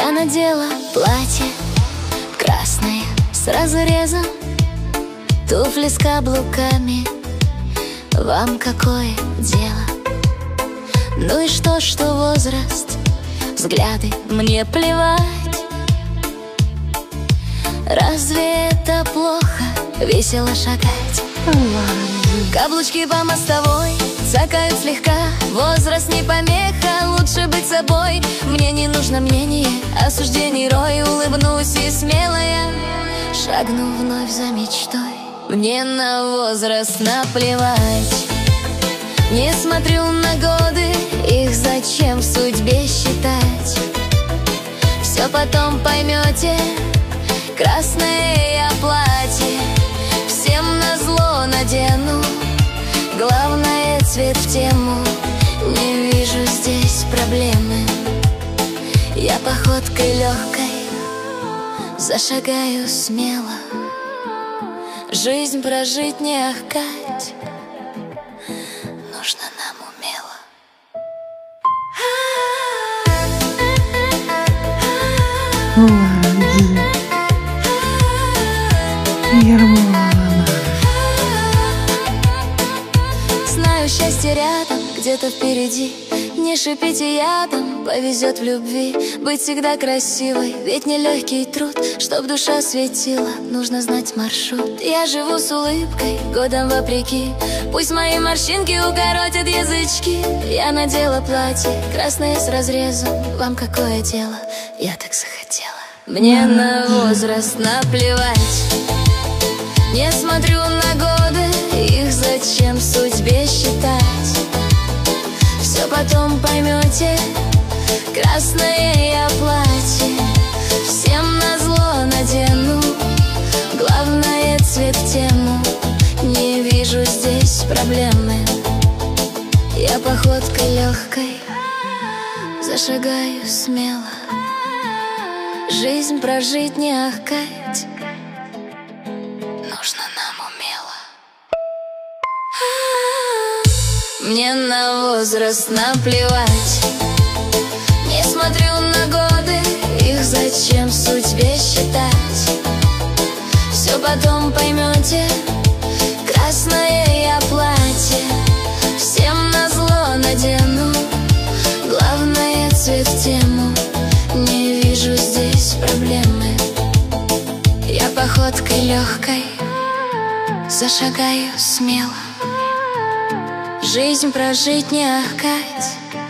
Я надела платье красное с разрезом, туфли с каблуками. Вам какое дело? Ну и что возраст, взгляды, мне плевать. Разве это плохо, весело шагать? Каблучки по мостовой цокают слегка. Возраст не помеха, лучше быть собой. Мне не нужно мнение, осуждений рой. Улыбнусь и смелая шагну вновь за мечтой. Мне на возраст наплевать. Не смотрю на годы, их зачем в судьбе считать? Все потом поймете, красное я платье всем назло надену. Главное, цвет в тему, не вижу здесь проблемы. Я походкой легкой зашагаю смело. Жизнь прожить не ахкать нужно нам умело. Знаю, счастье рядом, где-то впереди. Не шипите ядом, повезет в любви. Быть всегда красивой, ведь нелегкий труд. Чтоб душа светила, нужно знать маршрут. Я живу с улыбкой, годом вопреки. Пусть мои морщинки укоротят язычки. Я надела платье красное с разрезом. Вам какое дело? Я так захотела. Мне на возраст наплевать. Не смотрю на годы, их зачем в судьбе считать? Все потом поймете, красное я платье всем назло надену. Главное, цвет в тему, не вижу здесь проблемы. Я походкой легкой зашагаю смело. Жизнь прожить не ахкать нужно нам умело. Мне на возраст наплевать. Не смотрю на годы, их зачем в судьбе считать? Все потом поймете, красное я платье всем назло надену. Главное, цвет в тему, не вижу здесь проблемы. Я походкой легкой зашагаю смело. Жизнь прожить не ахкать